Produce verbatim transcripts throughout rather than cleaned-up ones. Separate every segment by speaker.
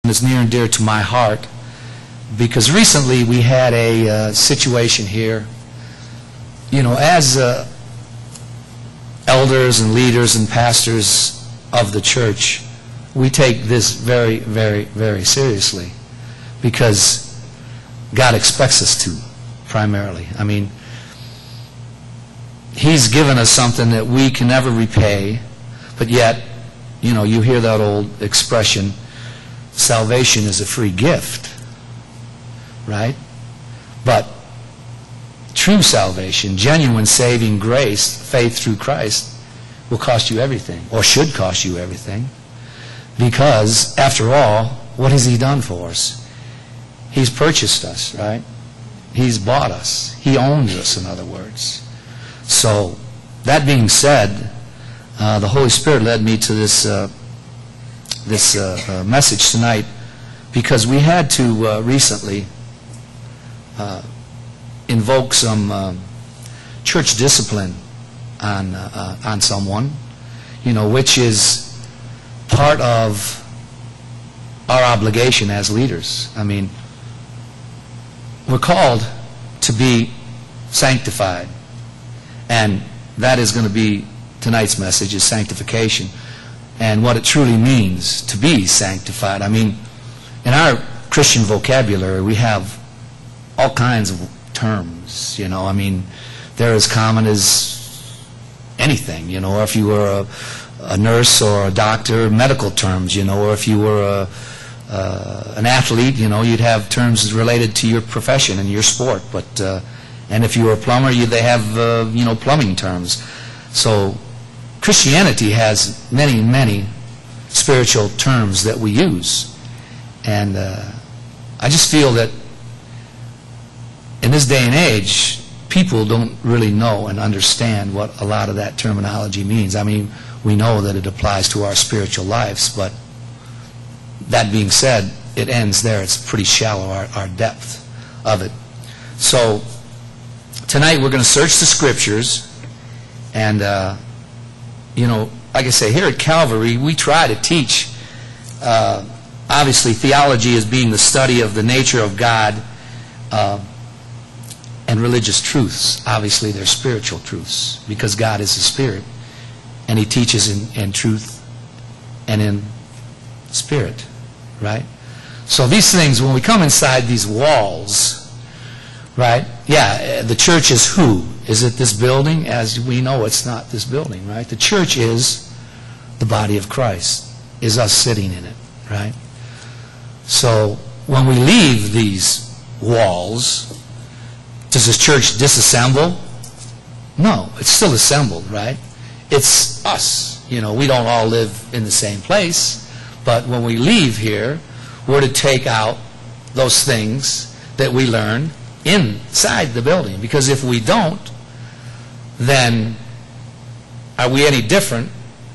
Speaker 1: It's near and dear to my heart because recently we had a uh, situation here. You know, as uh, elders and leaders and pastors of the church, we take this very, very, very seriously because God expects us to, primarily. I mean, He's given us something that we can never repay, but yet, you know, you hear that old expression, salvation is a free gift, right? But true salvation, genuine saving grace, faith through Christ, will cost you everything, or should cost you everything, because, after all, what has He done for us? He's purchased us, right? He's bought us. He owns us, in other words. So, that being said, uh, the Holy Spirit led me to this uh, this uh, uh, message tonight because we had to uh, recently uh, invoke some uh, church discipline on uh, uh, on someone, you know, which is part of our obligation as leaders. I mean, we're called to be sanctified, and that is going to be tonight's message, is sanctification and what it truly means to be sanctified. I mean, in our Christian vocabulary, we have all kinds of terms, you know. I mean, they're as common as anything, you know, or if you were a, a nurse or a doctor, medical terms, you know, or if you were a, uh, an athlete, you know, you'd have terms related to your profession and your sport. But uh, and if you were a plumber, you, they have, uh, you know, plumbing terms. So Christianity has many, many spiritual terms that we use. And uh, I just feel that in this day and age, people don't really know and understand what a lot of that terminology means. I mean, we know that it applies to our spiritual lives, but that being said, it ends there. It's pretty shallow, our, our depth of it. So tonight we're going to search the Scriptures, and uh, you know, like I say, here at Calvary, we try to teach, uh, obviously, theology as being the study of the nature of God, uh, and religious truths. Obviously, they're spiritual truths, because God is a spirit, and He teaches in, in truth and in spirit, right? So these things, when we come inside these walls, right, yeah, the church is who? Is it this building? As we know, it's not this building, right? The church is the body of Christ, is us sitting in it, right? So when we leave these walls, does this church disassemble? No, it's still assembled, right? It's us. You know, we don't all live in the same place, but when we leave here, we're to take out those things that we learn inside the building. Because if we don't, then are we any different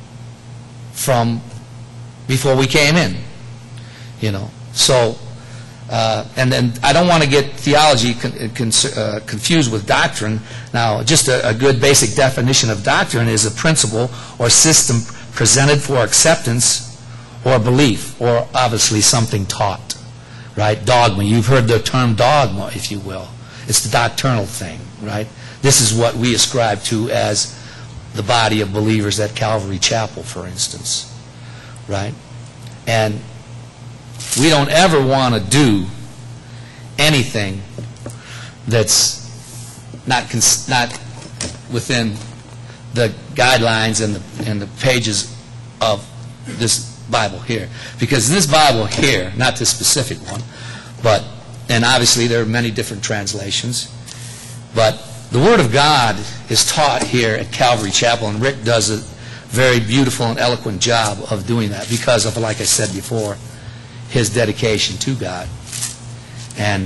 Speaker 1: from before we came in? You know, so uh, and then I don't want to get theology con con uh, confused with doctrine. Now, just a, a good basic definition of doctrine is a principle or system presented for acceptance or belief, or obviously something taught, right? Dogma. You've heard the term dogma, if you will. It's the doctrinal thing, right? This is what we ascribe to as the body of believers at Calvary Chapel, for instance, right? And we don't ever want to do anything that's not cons not within the guidelines and the, and the pages of this Bible here. Because this Bible here, not this specific one, but, and obviously there are many different translations, but the Word of God is taught here at Calvary Chapel, and Rick does a very beautiful and eloquent job of doing that because of, like I said before, his dedication to God. And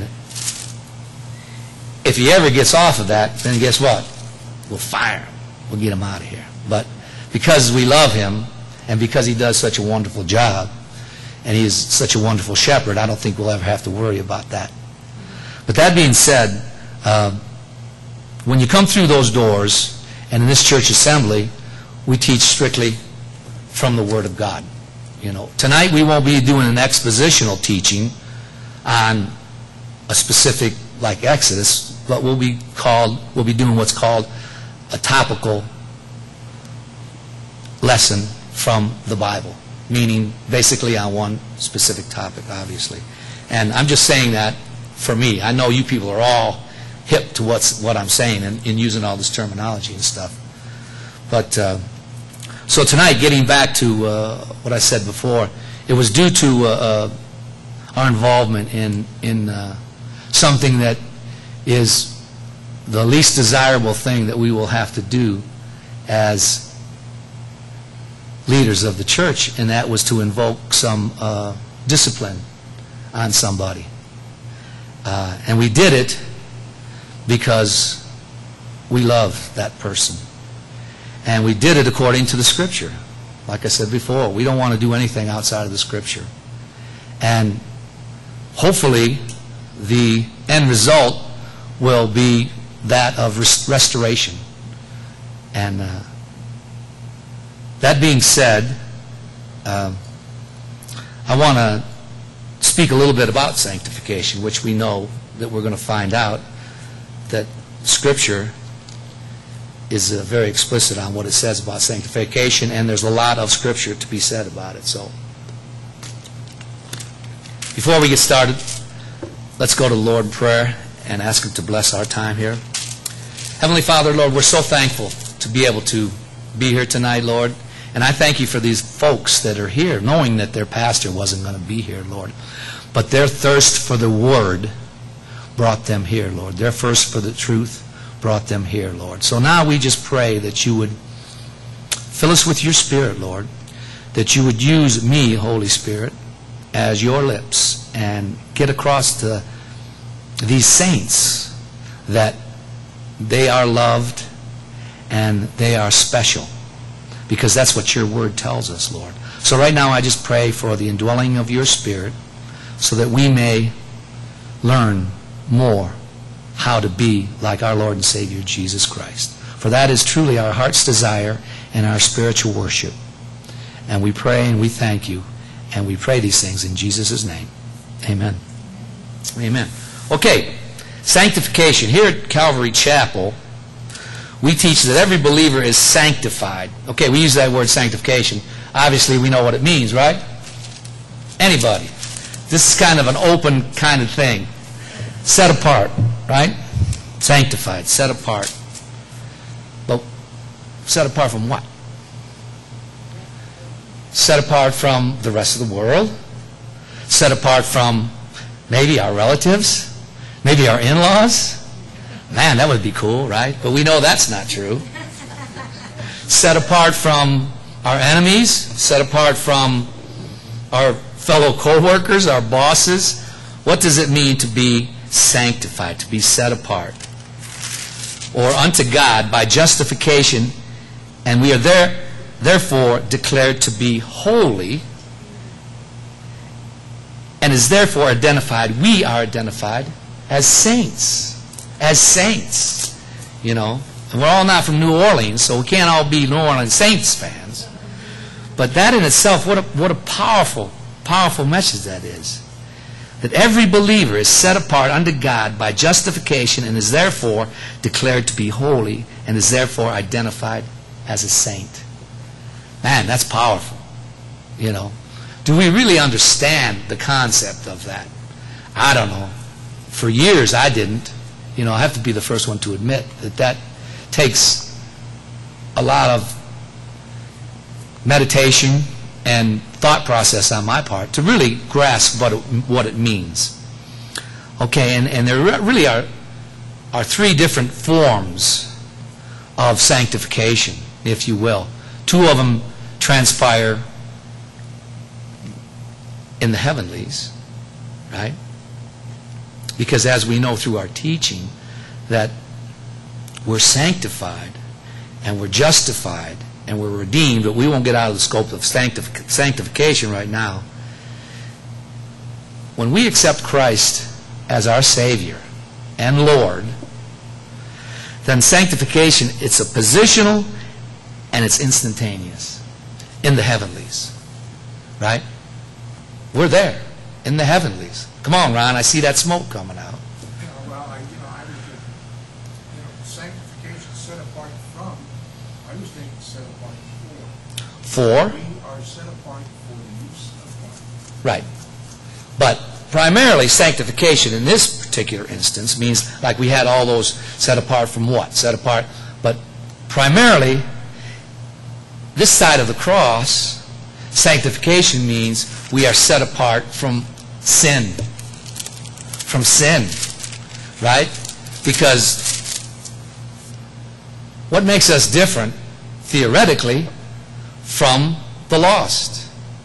Speaker 1: if he ever gets off of that, then guess what? We'll fire him. We'll get him out of here. But because we love him, and because he does such a wonderful job, and he is such a wonderful shepherd, I don't think we'll ever have to worry about that. But that being said, uh, when you come through those doors, and in this church assembly, we teach strictly from the Word of God. You know, tonight we won't be doing an expositional teaching on a specific, like Exodus, but we'll be called, we'll be doing what's called a topical lesson from the Bible, meaning basically on one specific topic, obviously. And I'm just saying that for me. I know you people are all hip to what's what I'm saying and, and using all this terminology and stuff. But uh, so tonight, getting back to uh, what I said before, it was due to uh, uh, our involvement in in uh, something that is the least desirable thing that we will have to do as leaders of the church, and that was to invoke some uh, discipline on somebody. Uh, and we did it because we love that person. And we did it according to the Scripture. Like I said before, we don't want to do anything outside of the Scripture. And hopefully the end result will be that of res- restoration. And uh, that being said, uh, I want to speak a little bit about sanctification, which we know that we're going to find out that Scripture is uh, very explicit on what it says about sanctification, and there's a lot of Scripture to be said about it. So, before we get started, let's go to the Lord in prayer and ask Him to bless our time here. Heavenly Father, Lord, we're so thankful to be able to be here tonight, Lord. And I thank you for these folks that are here, knowing that their pastor wasn't going to be here, Lord. But their thirst for the Word brought them here, Lord. Their thirst for the truth brought them here, Lord. So now we just pray that you would fill us with your Spirit, Lord, that you would use me, Holy Spirit, as your lips and get across to these saints that they are loved and they are special, because that's what your word tells us, Lord. So right now I just pray for the indwelling of your Spirit so that we may learn more how to be like our Lord and Savior Jesus Christ. For that is truly our heart's desire and our spiritual worship. And we pray and we thank you, and we pray these things in Jesus' name. Amen. Amen. Okay, sanctification. Here at Calvary Chapel, we teach that every believer is sanctified. Okay, we use that word sanctification. Obviously, we know what it means, right? Anybody. This is kind of an open kind of thing. Set apart, right? Sanctified, set apart. But set apart from what? Set apart from the rest of the world. Set apart from maybe our relatives. Maybe our in-laws. Man, that would be cool, right? But we know that's not true. Set apart from our enemies. Set apart from our fellow co-workers, our bosses. What does it mean to be sanctified, to be set apart? Or unto God by justification, and we are there, therefore declared to be holy, and is therefore identified, we are identified as saints. As saints, you know. And we're all not from New Orleans, so we can't all be New Orleans Saints fans. But that in itself, what a, what a powerful, powerful message that is. That every believer is set apart unto God by justification and is therefore declared to be holy and is therefore identified as a saint. Man, that's powerful, you know. Do we really understand the concept of that? I don't know. For years I didn't. You know, I have to be the first one to admit that that takes a lot of meditation and thought process on my part to really grasp what it, what it means. Okay, and, and there really are, are three different forms of sanctification, if you will. Two of them transpire in the heavenlies, right? Because as we know through our teaching, that we're sanctified and we're justified and we're redeemed, but we won't get out of the scope of sanctif- sanctification right now. When we accept Christ as our Savior and Lord, then sanctification, it's a positional and it's instantaneous in the heavenlies. right? We're there in the heavenlies. Come on, Ron, I see that smoke coming out.
Speaker 2: You know, well, I, you know, I was, you know, sanctification set apart from, I was thinking set apart for.
Speaker 1: For?
Speaker 2: We are set apart for the use of God.
Speaker 1: Right. But primarily, sanctification in this particular instance means, like we had all those set apart from what? Set apart. But primarily, this side of the cross, sanctification means we are set apart from sin. From sin. Right? Because what makes us different, theoretically, from the lost?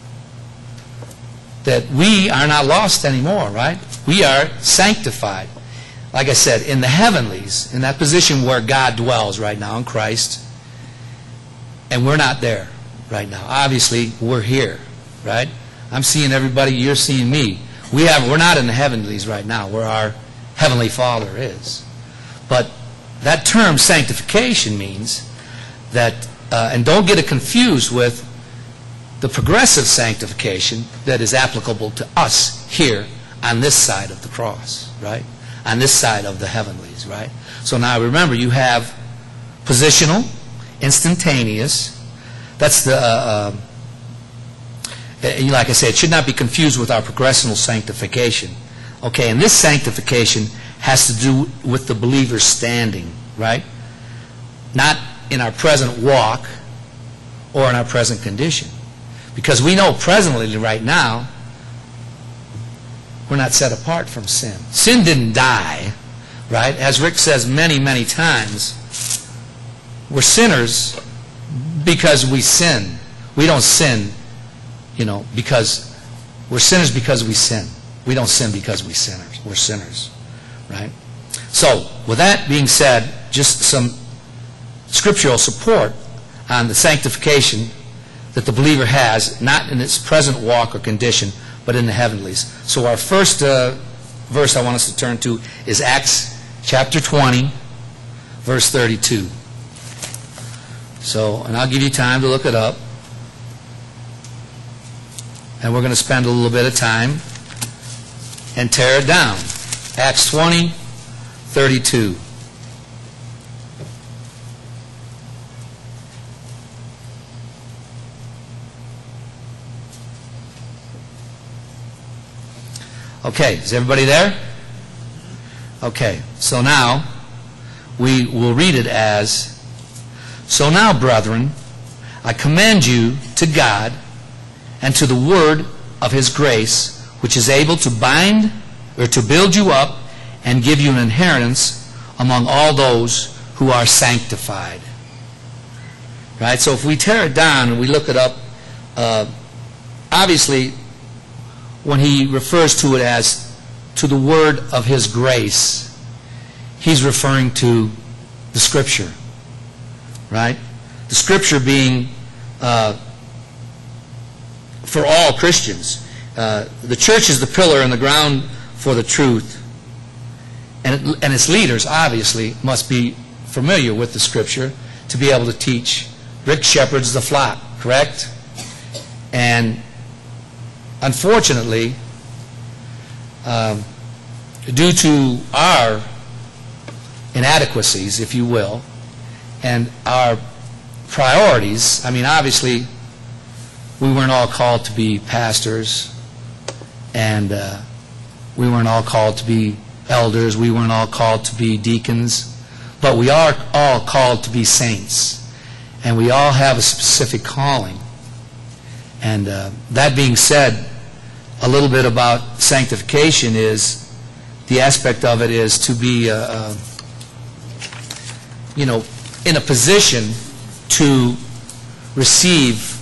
Speaker 1: That we are not lost anymore, right? We are sanctified. Like I said, in the heavenlies, in that position where God dwells right now in Christ, and we're not there right now. Obviously, we're here, right? I'm seeing everybody, you're seeing me. We have, we're not in the heavenlies right now, where our Heavenly Father is. But that term sanctification means that, uh, and don't get it confused with the progressive sanctification that is applicable to us here on this side of the cross, right? On this side of the heavenlies, right? So now remember, you have positional, instantaneous. That's the, uh, uh, like I said, it should not be confused with our progressive sanctification. Okay, and this sanctification has to do with the believer's standing, right? Not in our present walk or in our present condition. Because we know presently, right now, we're not set apart from sin. Sin didn't die, right? As Rick says many, many times, we're sinners because we sin. We don't sin, you know, because we're sinners because we sin. We don't sin because we sinners. We're sinners, right? So, with that being said, just some scriptural support on the sanctification that the believer has, not in its present walk or condition, but in the heavenlies. So our first uh, verse I want us to turn to is Acts chapter twenty, verse thirty-two. So, and I'll give you time to look it up. And we're going to spend a little bit of time and tear it down. Acts twenty, thirty-two. Okay, is everybody there? Okay, so now we will read it as, "So now, brethren, I commend you to God and to the word of His grace, which is able to bind or to build you up and give you an inheritance among all those who are sanctified." Right? So if we tear it down and we look it up, uh, obviously, when he refers to it as to the word of His grace, he's referring to the Scripture, right? The Scripture being uh, for all Christians. Uh, the church is the pillar and the ground for the truth, and, it, and its leaders obviously must be familiar with the Scripture to be able to teach. Rick shepherds the flock, correct? And unfortunately, um, due to our inadequacies, if you will, and our priorities, I mean, obviously, we weren't all called to be pastors, and uh, we weren't all called to be elders, we weren't all called to be deacons, but we are all called to be saints, and we all have a specific calling. And uh, that being said, a little bit about sanctification is, the aspect of it is to be, uh, uh, you know, in a position to receive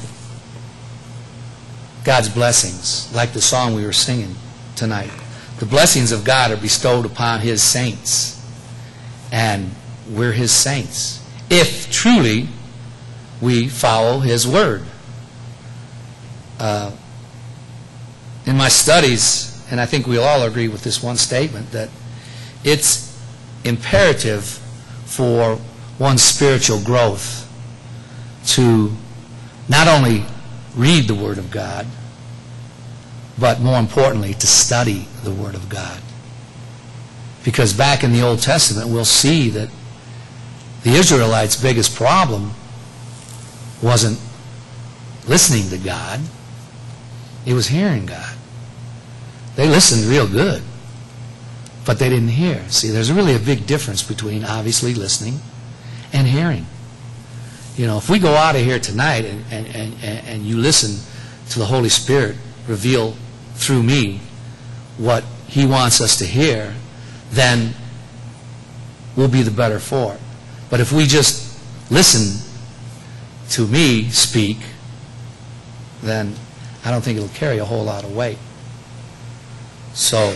Speaker 1: God's blessings, like the song we were singing tonight. The blessings of God are bestowed upon His saints, and we're His saints, if truly we follow His word. Uh, in my studies, and I think we'll all agree with this one statement, that it's imperative for one's spiritual growth to not only read the Word of God, but more importantly, to study the Word of God. Because back in the Old Testament, we'll see that the Israelites' biggest problem wasn't listening to God. It was hearing God. They listened real good, but they didn't hear. See, there's really a big difference between obviously listening and hearing. You know, if we go out of here tonight and, and, and, and you listen to the Holy Spirit reveal through me what He wants us to hear, then we'll be the better for it. But if we just listen to me speak, then I don't think it'll carry a whole lot of weight. So,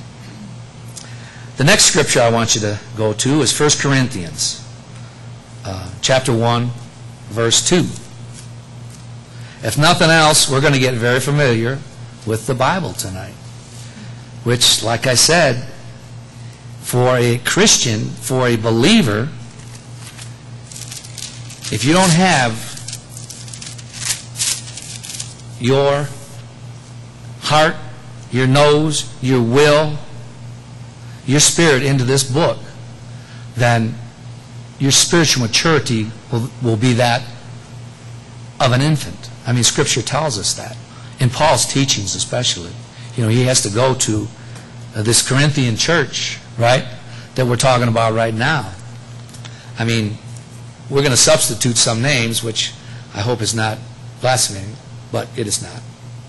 Speaker 1: the next scripture I want you to go to is First Corinthians, uh, chapter one, verse two. If nothing else, we're going to get very familiar with the Bible tonight, which, like I said, for a Christian, for a believer, if you don't have your heart, your nose, your will, your spirit into this book, then your spiritual maturity will, will be that of an infant. I mean, Scripture tells us that. In Paul's teachings especially. You know, he has to go to uh, this Corinthian church, right, that we're talking about right now. I mean, we're going to substitute some names, which I hope is not blasphemy, but it is not.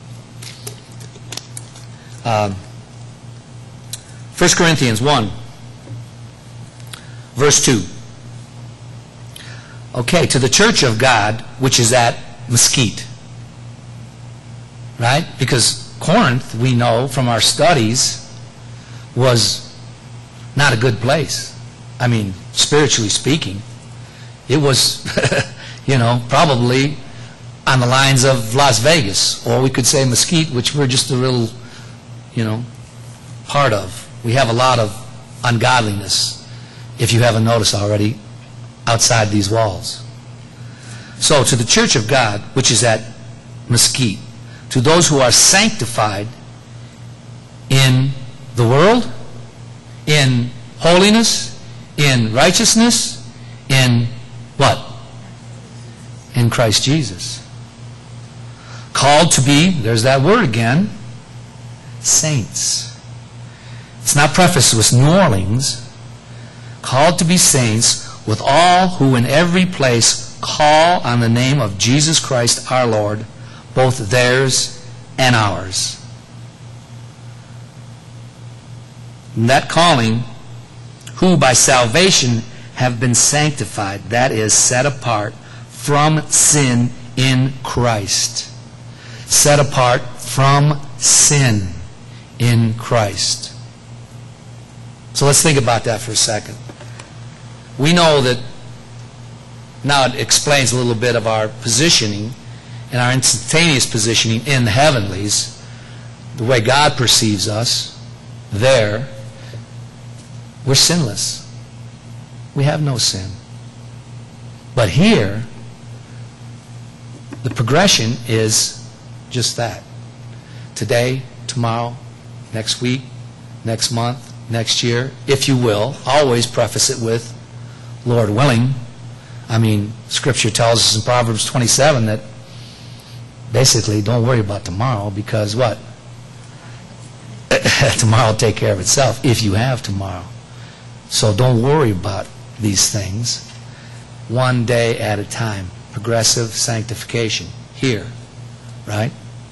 Speaker 1: Um, First Corinthians one, verse two. Okay, to the church of God, which is at Mesquite. Right? Because Corinth, we know from our studies, was not a good place. I mean, spiritually speaking. It was, you know, probably on the lines of Las Vegas. Or we could say Mesquite, which we're just a little, you know, part of. We have a lot of ungodliness, if you haven't noticed already, outside these walls. So, to the church of God, which is at Mesquite, to those who are sanctified in the world, in holiness, in righteousness, in what? In Christ Jesus. Called to be, there's that word again, saints. It's not prefaced with New Orleans. Called to be saints with all who in every place call on the name of Jesus Christ our Lord, both theirs and ours. And that calling, who by salvation have been sanctified, that is, set apart from sin in Christ. Set apart from sin in Christ. So let's think about that for a second. We know that now it explains a little bit of our positioning and our instantaneous positioning in the heavenlies, the way God perceives us there. We're sinless. We have no sin. But here, the progression is just that. Today, tomorrow, next week, next month, next year, if you will. Always preface it with, Lord willing. I mean, Scripture tells us in Proverbs twenty-seven that basically don't worry about tomorrow, because what? Tomorrow will take care of itself, if you have tomorrow. So don't worry about these things. One day at a time. Progressive sanctification. Here. Right?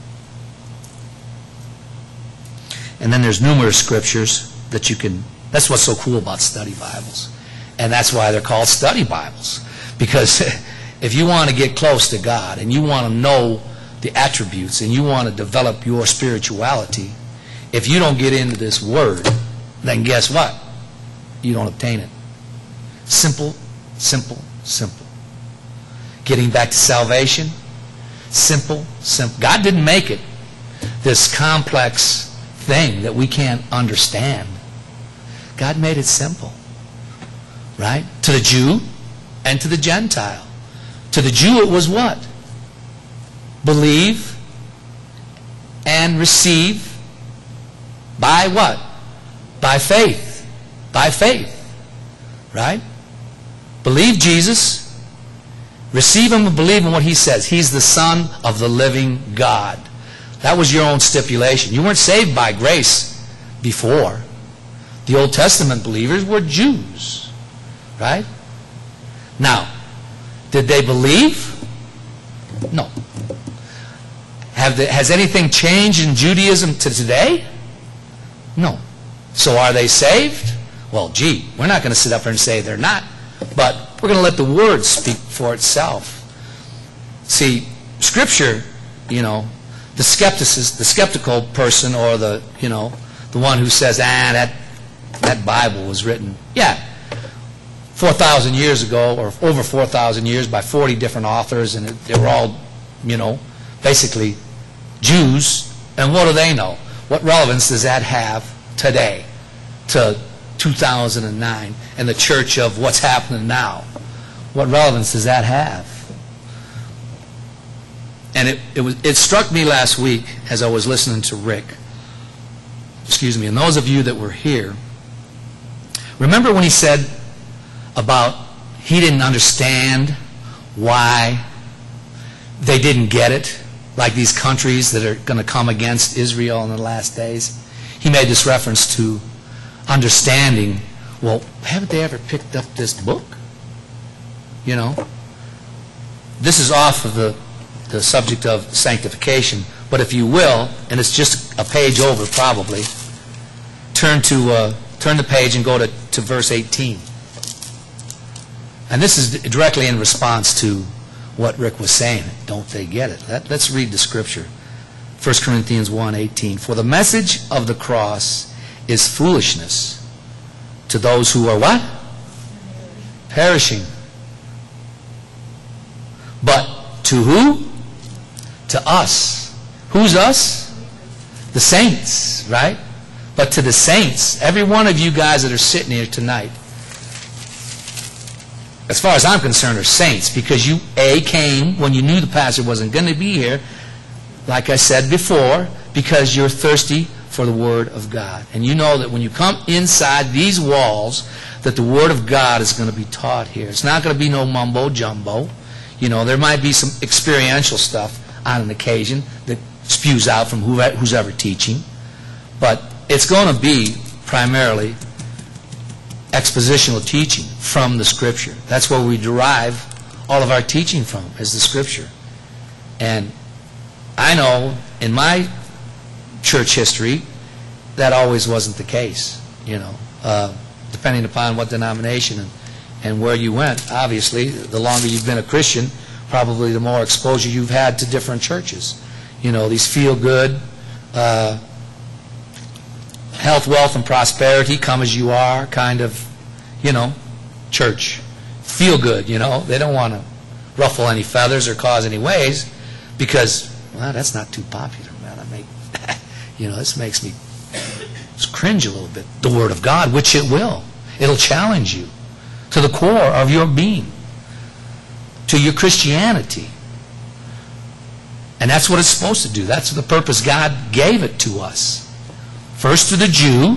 Speaker 1: And then there's numerous scriptures that you can, that's what's so cool about study Bibles. And that's why they're called study Bibles. Because if you want to get close to God and you want to know the attributes and you want to develop your spirituality, if you don't get into this Word, then guess what? You don't obtain it. Simple, simple, simple. Getting back to salvation, simple, simple. God didn't make it this complex thing that we can't understand. God made it simple. Right? To the Jew and to the Gentile. To the Jew it was what? Believe and receive by what? By faith. By faith. Right? Believe Jesus. Receive Him and believe in what He says. He's the Son of the living God. That was your own stipulation. You weren't saved by grace before. The Old Testament believers were Jews. Right? Now, did they believe? No. Have the, has anything changed in Judaism to today? No. So are they saved? Well, gee, we're not going to sit up here and say they're not, but we're going to let the Word speak for itself. See, Scripture, you know, the skepticist, the skeptical person, or the, you know, the one who says, ah, that that Bible was written, yeah, four thousand years ago, or over four thousand years, by forty different authors, and they were all, you know, basically Jews. And what do they know? What relevance does that have today to two thousand nine and the church of what's happening now? What relevance does that have? And it, it, was, it struck me last week as I was listening to Rick, excuse me, and those of you that were here, remember when he said about he didn't understand why they didn't get it, like these countries that are going to come against Israel in the last days? He made this reference to understanding, well, haven't they ever picked up this book? You know? This is off of the, the subject of sanctification, but if you will, and it's just a page over probably, turn to uh, turn the page and go to, to verse eighteen. And this is directly in response to what Rick was saying. Don't they get it? Let, let's read the scripture. First Corinthians one eighteen. For the message of the cross is foolishness to those who are what? Perishing. But to who? To us. Who's us? The saints, right? But to the saints, every one of you guys that are sitting here tonight, as far as I'm concerned, are saints, because you, A, came when you knew the pastor wasn't going to be here, like I said before, because you're thirsty for the Word of God. And you know that when you come inside these walls, that the Word of God is going to be taught here. It's not going to be no mumbo-jumbo. You know, there might be some experiential stuff on an occasion that spews out from who's ever teaching, but it's going to be primarily expositional teaching from the Scripture. That's where we derive all of our teaching from, is the Scripture. And I know in my church history that always wasn't the case, you know, uh, depending upon what denomination and, and where you went. Obviously, the longer you've been a Christian, probably the more exposure you've had to different churches. You know, these feel-good, uh, health, wealth, and prosperity, come as you are, kind of, you know, church. Feel good, you know. They don't want to ruffle any feathers or cause any waves because, well, that's not too popular, man. I make, you know, this makes me cringe a little bit. The Word of God, which it will. It'll challenge you to the core of your being, to your Christianity. And that's what it's supposed to do. That's the purpose God gave it to us. First to the Jew,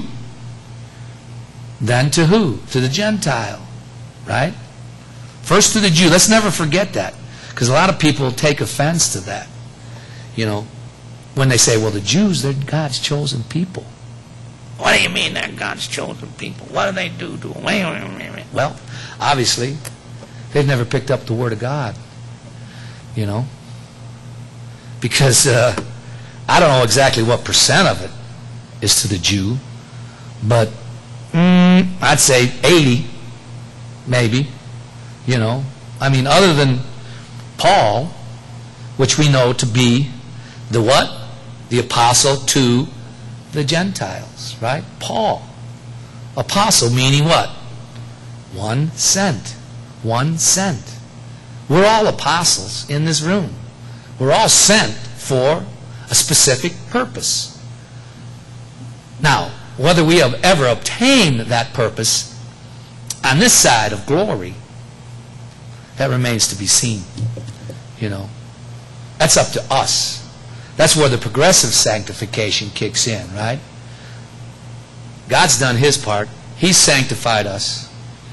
Speaker 1: then to who? To the Gentile, right? First to the Jew. Let's never forget that, because a lot of people take offense to that. You know, when they say, well, the Jews, they're God's chosen people. What do you mean they're God's chosen people? What do they do to them? Well, obviously, they've never picked up the Word of God, you know, because uh, I don't know exactly what percent of it is to the Jew, but mm, I'd say eighty, maybe, you know. I mean, other than Paul, which we know to be the what? The apostle to the Gentiles, right? Paul. Apostle meaning what? One sent. One sent. We're all apostles in this room. We're all sent for a specific purpose. Now, whether we have ever obtained that purpose on this side of glory, that remains to be seen. You know, that's up to us. That's where the progressive sanctification kicks in, right? God's done His part. He's sanctified us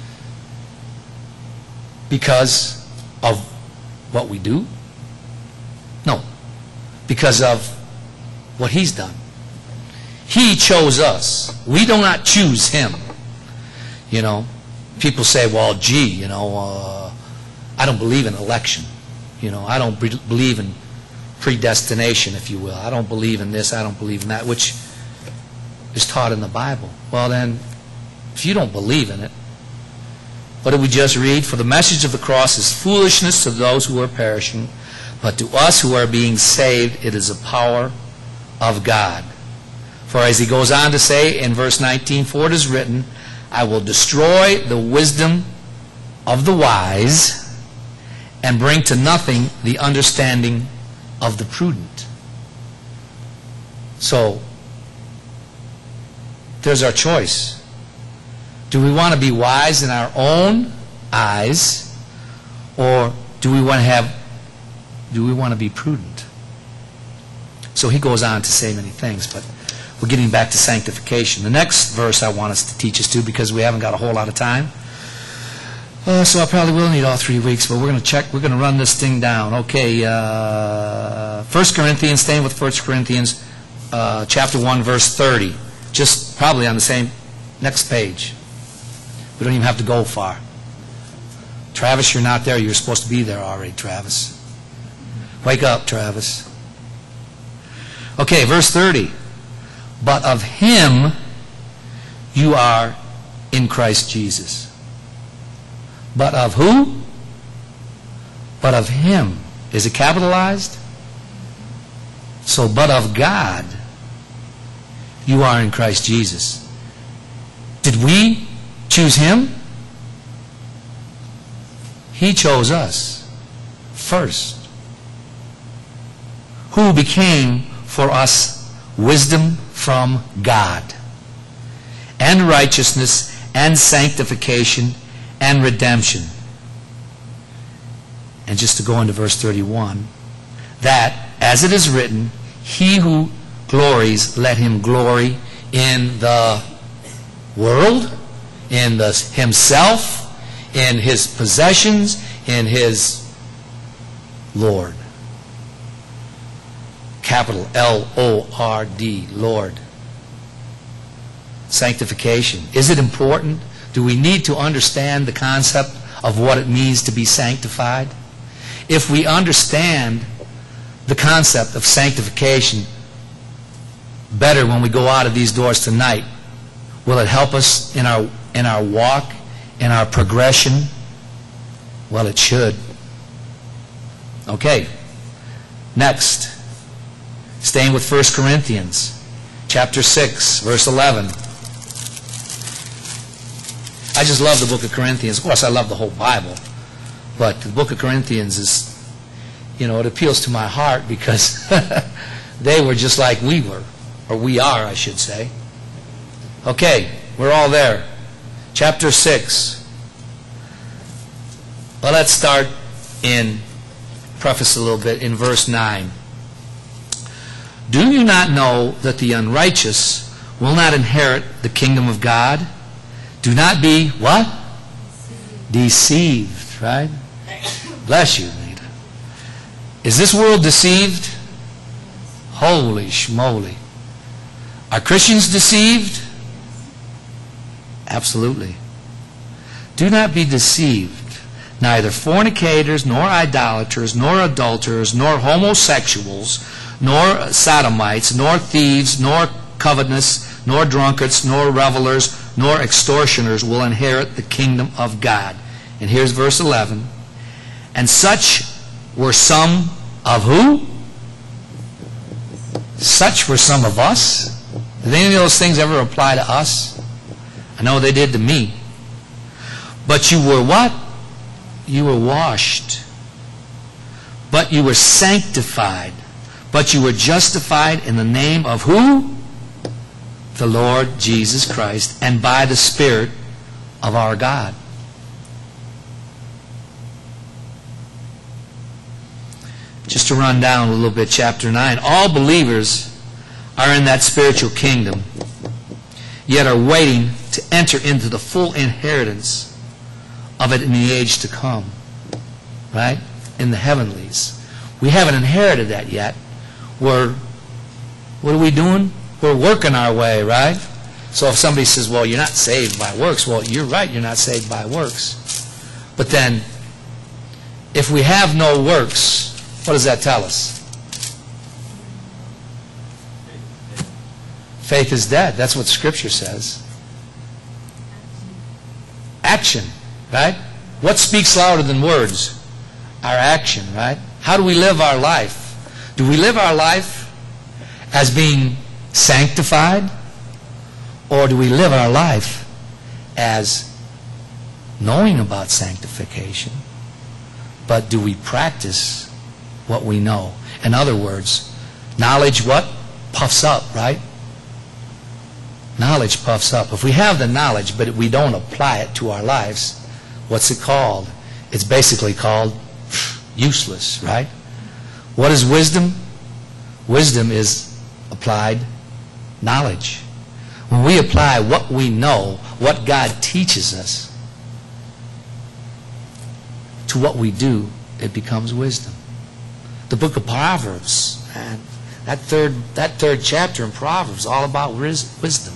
Speaker 1: because of what we do? No. Because of what He's done. He chose us. We do not choose Him. You know, people say, well, gee, you know, uh, I don't believe in election. You know, I don't be- believe in predestination, if you will. I don't believe in this, I don't believe in that, which is taught in the Bible. Well then, if you don't believe in it, what did we just read? For the message of the cross is foolishness to those who are perishing, but to us who are being saved, it is the power of God. For as he goes on to say in verse nineteen, for it is written, I will destroy the wisdom of the wise and bring to nothing the understanding of the prudent. So, there's our choice. Do we want to be wise in our own eyes, or do we want to have, do we want to be prudent? So he goes on to say many things, but we're getting back to sanctification. The next verse I want us to teach us to, because we haven't got a whole lot of time. Uh, so I probably will need all three weeks, but we're going to check, we're going to run this thing down. Okay, uh, First Corinthians, staying with First Corinthians, uh, chapter one, verse thirty. Just probably on the same, next page. We don't even have to go far. Travis, you're not there. You're supposed to be there already, Travis. Wake up, Travis. Okay, verse thirty. But of Him you are in Christ Jesus. But of who? But of Him. Is it capitalized? So, but of God you are in Christ Jesus. Did we choose Him? He chose us first. Who became for us wisdom from God, and righteousness, and sanctification, and redemption. And just to go into verse thirty-one, that, as it is written, he who glories, let him glory in the world, in the himself, in his possessions, in his Lord. Capital L O R D, Lord. Sanctification. Is it important? Do we need to understand the concept of what it means to be sanctified? If we understand the concept of sanctification better when we go out of these doors tonight, will it help us in our in our walk, in our progression? Well, it should. Okay. Next. Staying with First Corinthians, chapter six, verse eleven. I just love the book of Corinthians. Of course, I love the whole Bible. But the book of Corinthians is, you know, it appeals to my heart because they were just like we were. Or we are, I should say. Okay, we're all there. Chapter six. Well, let's start in, preface a little bit, in verse nine. Do you not know that the unrighteous will not inherit the kingdom of God? Do not be, what? Deceived, right? Bless you, Nita. Is this world deceived? Holy schmoly. Are Christians deceived? Absolutely. Do not be deceived. Neither fornicators, nor idolaters, nor adulterers, nor homosexuals, nor sodomites, nor thieves, nor covetous, nor drunkards, nor revelers, nor extortioners will inherit the kingdom of God. And here's verse eleven. And such were some of who? Such were some of us. Did any of those things ever apply to us? I know they did to me. But you were what? You were washed. But you were sanctified. But you were justified in the name of who? The Lord Jesus Christ, and by the Spirit of our God. just to run down a little bit, chapter nine, all believers are in that spiritual kingdom, yet are waiting to enter into the full inheritance of it in the age to come, right? In the heavenlies. We haven't inherited that yet. We're, what are we doing? We're working our way, right? So if somebody says, well, you're not saved by works, well, you're right, you're not saved by works. But then, if we have no works, what does that tell us? Faith is dead. That's what Scripture says. Action, right? What speaks louder than words? Our action, right? How do we live our life? Do we live our life as being sanctified? Or do we live our life as knowing about sanctification, but do we practice what we know? In other words, knowledge what? Puffs up, right? Knowledge puffs up. If we have the knowledge, but we don't apply it to our lives, what's it called? It's basically called useless, right? What is wisdom? Wisdom is applied knowledge. When we apply what we know, what God teaches us, to what we do, it becomes wisdom. The book of Proverbs, man, that third, that third chapter in Proverbs, all about wisdom.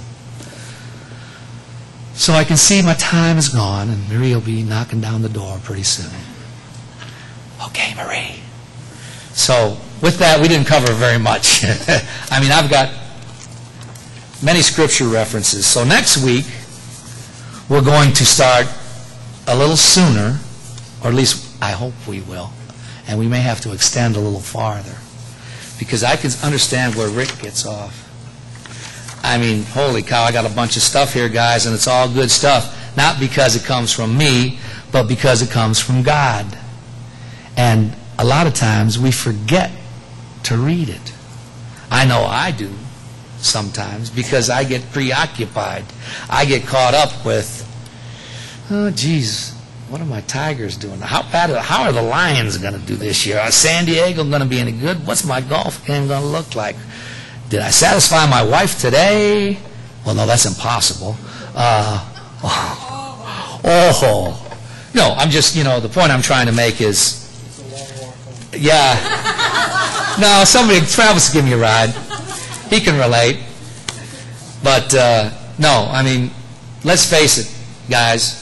Speaker 1: So I can see my time is gone, and Marie will be knocking down the door pretty soon. Okay, Marie. So with that, we didn't cover very much. I mean, I've got many scripture references. So next week, we're going to start a little sooner, or at least I hope we will, and we may have to extend a little farther, because I can understand where Rick gets off. I mean, holy cow, I got a bunch of stuff here, guys, and it's all good stuff, not because it comes from me, but because it comes from God. And a lot of times we forget to read it. I know I do sometimes, because I get preoccupied. I get caught up with, oh, geez, what are my Tigers doing? How bad? How are the Lions going to do this year? Is San Diego going to be any good? What's my golf game going to look like? Did I satisfy my wife today? Well, no, that's impossible. Uh, oh, oh, no, I'm just, you know, the point I'm trying to make is, yeah. No, somebody, Travis, give me a ride. He can relate. But, uh, no, I mean, let's face it, guys.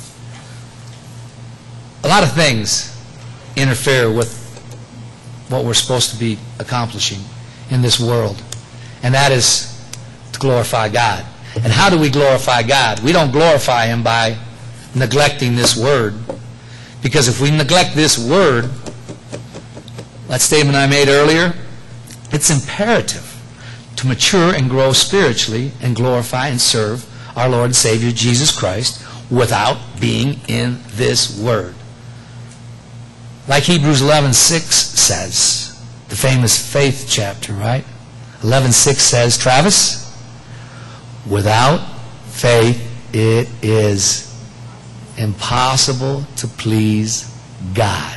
Speaker 1: A lot of things interfere with what we're supposed to be accomplishing in this world, and that is to glorify God. And how do we glorify God? We don't glorify Him by neglecting this Word, because if we neglect this Word, that statement I made earlier, it's imperative to mature and grow spiritually and glorify and serve our Lord and Savior Jesus Christ without being in this Word. Like Hebrews eleven six says, the famous faith chapter, right? eleven six says, Travis, without faith it is impossible to please God.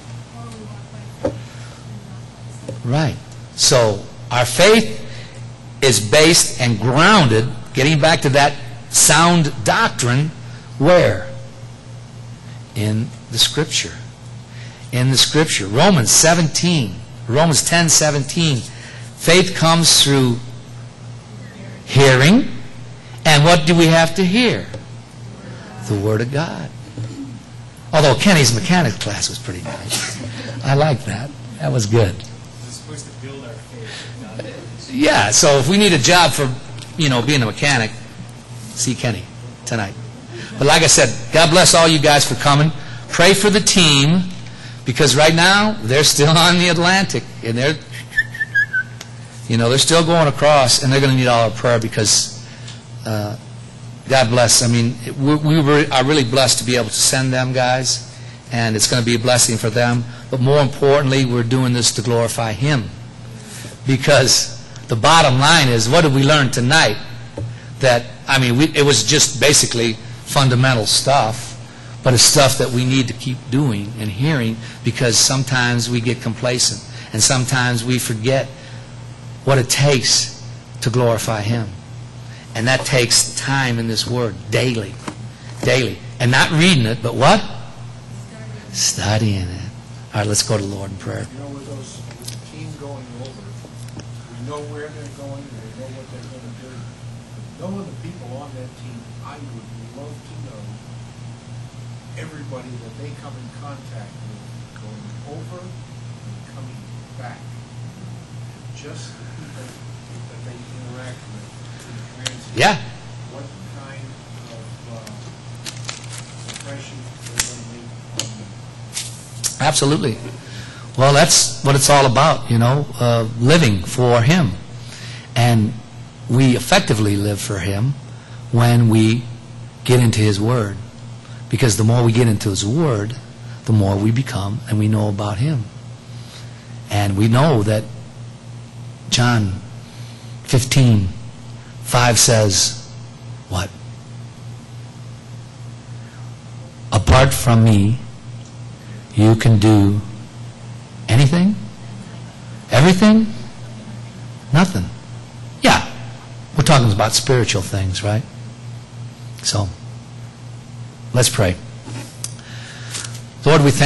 Speaker 1: Right. So our faith is based and grounded, getting back to that sound doctrine, where? In the Scripture. In the Scripture. Romans seventeen, Romans ten seventeen. Faith comes through hearing. And what do we have to hear? The Word of God. Although Kenny's mechanics class was pretty nice. I like that. That was good.
Speaker 3: We're supposed to build our faith.
Speaker 1: Yeah, so if we need a job for, you know, being a mechanic, see Kenny tonight. But like I said, God bless all you guys for coming. Pray for the team, because right now they're still on the Atlantic, and they're, you know, they're still going across, and they're going to need all our prayer, because uh, God bless. I mean, we, we were, are really blessed to be able to send them guys, and it's going to be a blessing for them. But more importantly, we're doing this to glorify Him, because the bottom line is, what did we learn tonight? That, I mean, we, it was just basically fundamental stuff. but it's stuff that we need to keep doing and hearing, because sometimes we get complacent, and sometimes we forget what it takes to glorify Him. And that takes time in this Word, daily, daily. And not reading it, but what? Studying it. All right, let's go to the Lord in prayer.
Speaker 2: You know, with those, with the team going over, we know where they're going, we know what they're going to do. But knowing the people on that team, I would love to know everybody that they come in contact with, going over and coming back. Just the people that they interact with in transit.
Speaker 1: Yeah.
Speaker 2: What kind of uh, impression they're going to make on them.
Speaker 1: Absolutely. Well, that's what it's all about, you know, uh, living for Him. And we effectively live for Him when we get into His Word. Because the more we get into His Word, the more we become and we know about Him. And we know that John fifteen, five says, what? Apart from me, you can do anything? Everything? Nothing. Yeah. We're talking about spiritual things, right? So, let's pray. Lord, we thank